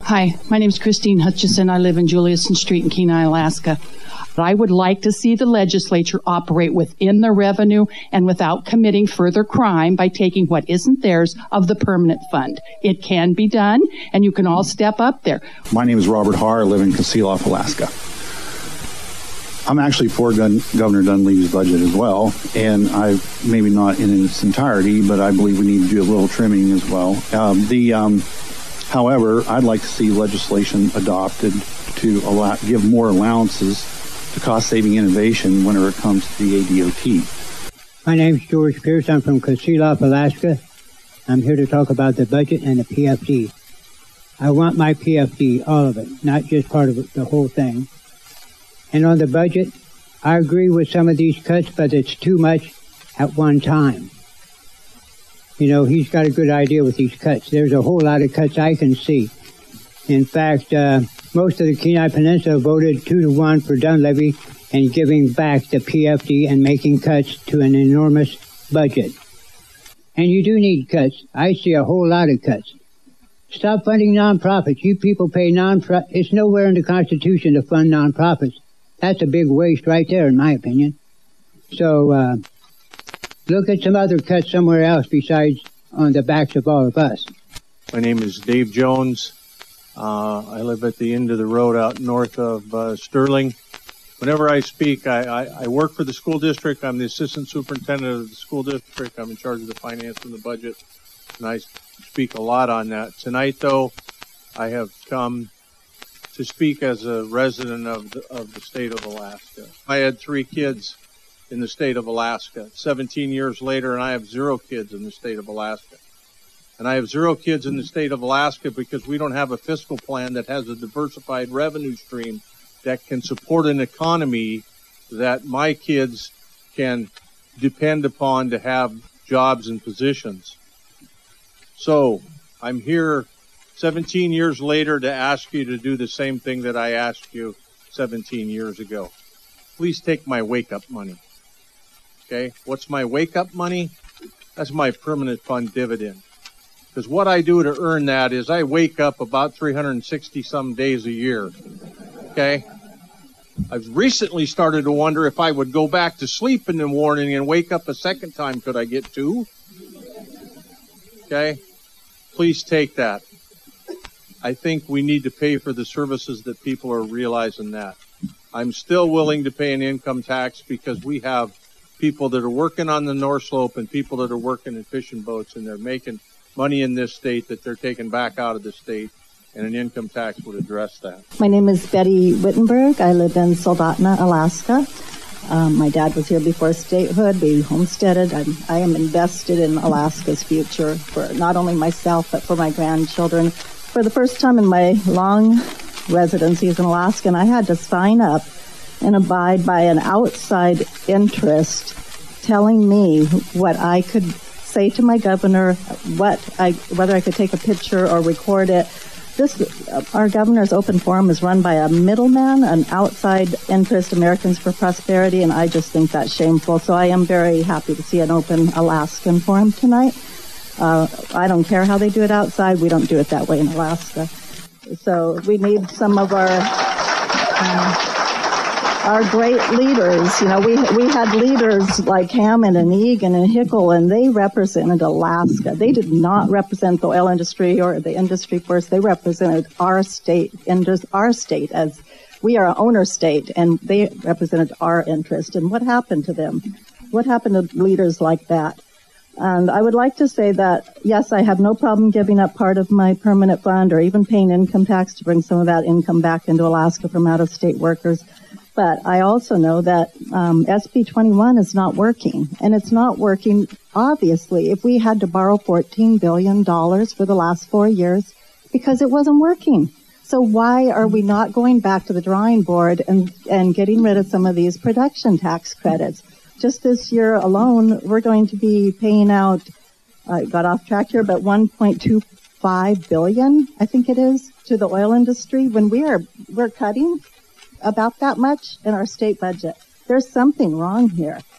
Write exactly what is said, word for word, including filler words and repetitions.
Hi, my name is Christine Hutchison. I live in Juliuson Street in Kenai, Alaska. I would like to see the legislature operate within the revenue and without committing further crime by taking what isn't theirs of the permanent fund. It can be done, and you can all step up there. My name is Robert Haar. I live in Kasilof, Alaska. I'm actually for Gun- Governor Dunleavy's budget as well, and I maybe not in its entirety, but I believe we need to do a little trimming as well. Um, the um, However, I'd like to see legislation adopted to allow, give more allowances to cost-saving innovation whenever it comes to the A D O T. My name is George Pierce. I'm from Kasilof, Alaska. I'm here to talk about the budget and the P F D. I want my P F D, all of it, not just part of it, the whole thing. And on the budget, I agree with some of these cuts, but it's too much at one time. You know, he's got a good idea with these cuts. There's a whole lot of cuts I can see. In fact, uh, most of the Kenai Peninsula voted two to one for Dunleavy and giving back the P F D and making cuts to an enormous budget. And you do need cuts. I see a whole lot of cuts. Stop funding nonprofits. You people pay nonprofits. It's nowhere in the Constitution to fund nonprofits. That's a big waste right there, in my opinion. So, uh, look at some other cuts somewhere else besides on the backs of all of us. My name is Dave Jones. Uh, I live at the end of the road out north of uh, Sterling. Whenever I speak, I, I, I work for the school district. I'm the assistant superintendent of the school district. I'm in charge of the finance and the budget, and I speak a lot on that. Tonight, though, I have come to speak as a resident of the, of the state of Alaska. I had three kids in the state of Alaska. seventeen years later, and I have zero kids in the state of Alaska. And I have zero kids in the state of Alaska because we don't have a fiscal plan that has a diversified revenue stream that can support an economy that my kids can depend upon to have jobs and positions. So I'm here seventeen years later to ask you to do the same thing that I asked you seventeen years ago. Please take my wake-up money. Okay, what's my wake-up money? That's my permanent fund dividend. Because what I do to earn that is I wake up about three hundred sixty some days a year. Okay? I've recently started to wonder if I would go back to sleep in the morning and wake up a second time. Could I get two? Okay? Please take that. I think we need to pay for the services that people are realizing that. I'm still willing to pay an income tax because we have people that are working on the North Slope and people that are working in fishing boats, and they're making money in this state that they're taking back out of the state, and an income tax would address that. My name is Betty Wittenberg. I live in Soldotna, Alaska. Um, my dad was here before statehood. We homesteaded. I'm, I am invested in Alaska's future for not only myself, but for my grandchildren. For the first time in my long residency as an Alaskan, I had to sign up and abide by an outside interest telling me what I could say to my governor, what I, whether I could take a picture or record it. This, uh, our governor's open forum is run by a middleman, an outside interest, Americans for Prosperity, and I just think that's shameful. So I am very happy to see an open Alaskan forum tonight. Uh, I don't care how they do it outside. We don't do it that way in Alaska. So we need some of our uh, our great leaders. You know, we we had leaders like Hammond and Egan and Hickel, and they represented Alaska. They did not represent the oil industry or the industry first. They represented our state, our state as we are an owner state, and they represented our interest. And what happened to them? What happened to leaders like that? And I would like to say that, yes, I have no problem giving up part of my permanent fund or even paying income tax to bring some of that income back into Alaska from out-of-state workers. But I also know that um, S B twenty-one is not working. And it's not working, obviously, if we had to borrow fourteen billion dollars for the last four years because it wasn't working. So why are we not going back to the drawing board and, and getting rid of some of these production tax credits? Just this year alone, we're going to be paying out, I got off track here, but one point two five billion dollars, I think it is, to the oil industry when we are, we're cutting about that much in our state budget. There's something wrong here.